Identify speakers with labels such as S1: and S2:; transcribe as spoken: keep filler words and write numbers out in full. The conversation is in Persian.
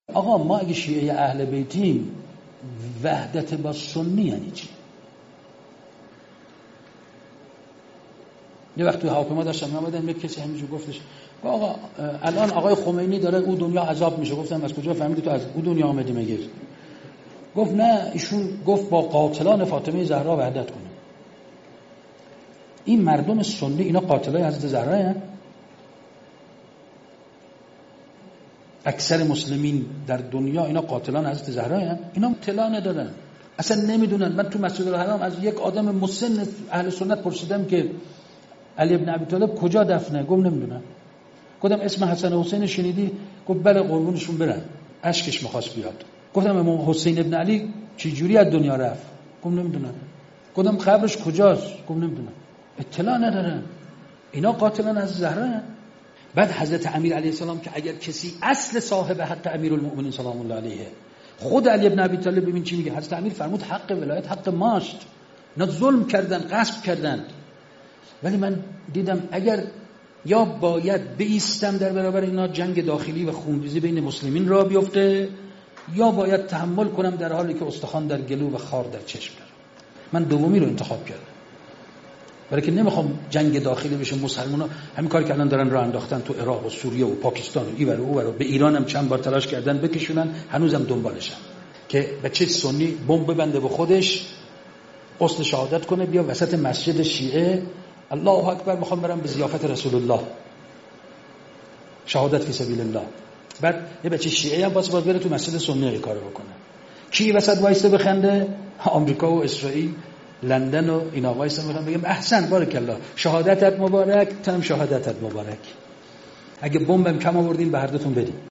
S1: آقا ما اگه شیعه اهل بیتیم وحدت با سنی یعنی چی؟ یه وقت تو هواپیما داشتم اومدن یک کسی همینجور گفتش آقا الان آقای خمینی داره او دنیا عذاب میشه. گفتم از کجا فهمیدی تو از او دنیا آمدی مگه؟ گفت نه ایشون گفت با قاتلان فاطمه زهرا وحدت کنه. این مردم سنی اینا قاتلای حضرت زهرا هستند؟ اکثر مسلمین در دنیا اینا قاتلان حضرت زهرا هستند؟ اینا اطلاع ندارن، اصلا نمیدونن. من تو مسجد الحرام از یک آدم مسن اهل سنت پرسیدم که علی بن ابی طالب کجا دفنه؟ گفت نمیدونم. گفتم اسم حسن و حسین شنیدی؟ گفت بله قربونشون برن. اشکش می‌خواست بیاد. گفتم امام حسین ابن علی چه جوری از دنیا رفت؟ گفت نمیدونم. گفتم قبرش کجاست؟ گفت نمیدونم. اطلاع ندارن. اینا قاتلان از زهرا. بعد حضرت امیر علیه السلام که اگر کسی اصل صاحب حق امیرالمؤمنین سلام الله علیه خود علی ابن ابی طالب، ببین چی میگه. حضرت امیر فرمود حق ولایت حق ماست. اینا ظلم کردن، غصب کردند. ولی من دیدم اگر یا باید بایستم در برابر اینا، جنگ داخلی و خونریزی بین مسلمین را بیفته، یا باید تحمل کنم در حالی که استخوان در گلو و خار در چشم دارم. من دومی رو انتخاب کردم، برای که نمیخوام جنگ داخلی بشه. مسلمان‌ها همین کاری که الان دارن راه انداختن تو عراق و سوریه و پاکستان و اینور و اونور، به ایران هم چند بار تلاش کردن بکشونن، هنوزم دنبالشن که بچه سنی بمب ببنده به خودش، غسل شهادت کنه، بیا وسط مسجد شیعه الله اکبر میخوام برم به ضیافت رسول الله، شهادت فی سبیل الله. بعد یه بچه شیعه هم واسه باز بره تو مسجد سنی این کارو بکنه. کی وسط وایسته بخنده؟ آمریکا و اسرائیل، لندن و اینا وایسته میخوام بگم احسن بارک الله، شهادتت مبارک، تنم شهادتت مبارک. اگه بمبم کم آوردین به هر دوتون بدین.